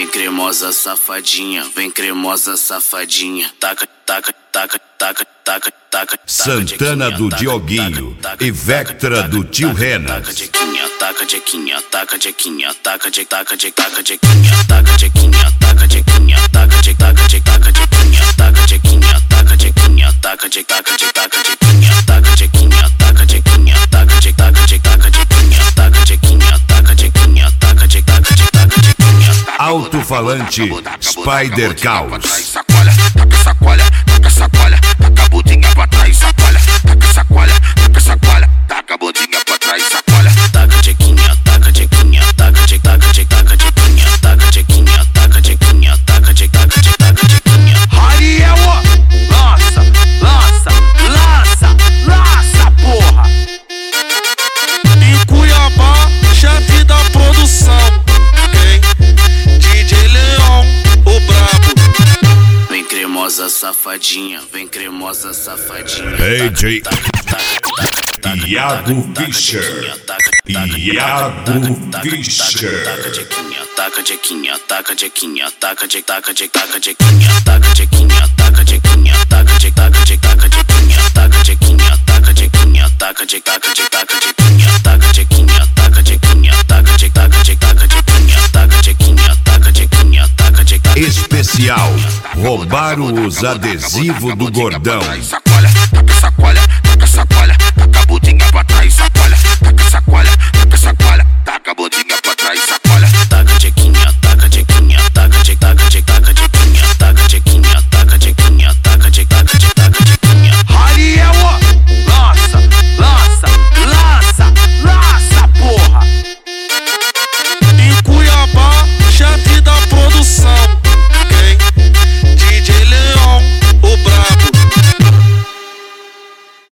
cremosa safadinha, vem cremosa safadinha. Taca, taca, taca, taca, taca, taca. Santana do Dioguinho e Vectra do Tio Renas. Taca jequinha, taca jequinha, taca jequinha, taca jequinha, taca jequinha, taca jequinha, taca jequinha, taca jequinha, taca jequinha, taca jequinha, taca jequinha, taca jequinha, taca jequinha, taca jequinha, taca jequinha, taca jequinha, taca jequinha, taca jequinha. Alto-falante Spider Caos. Sacola, taca sacola, taca sacola, taca a bundinha pra trás, sacola, taca sacola, taca sacola, taca a bundinha pra trás, sacola. Taca jequinha, taca jequinha, taca jequinha, taca jequinha, taca jequinha, taca jequinha, taca jequinha. Ariel, lança, lança, lança, lança, porra. Em Cuiabá, chefe da produção, quem? DJ Leão, o brabo. Vem cremosa safadinha, vem cremosa safadinha. DJ Iago Fischer. Iago Fischer. Taca jequinha, taca jequinha, taca jequinha, taca jequinha, taca jequinha, taca jequinha, taca jequinha, taca jequinha, taca jequinha, taca jequinha, taca jequinha, taca jequinha, taca jequinha, taca jequinha, taca jequinha, taca jequinha, taca jequinha. Especial. Roubaram os adesivos do Gordão. Sacola.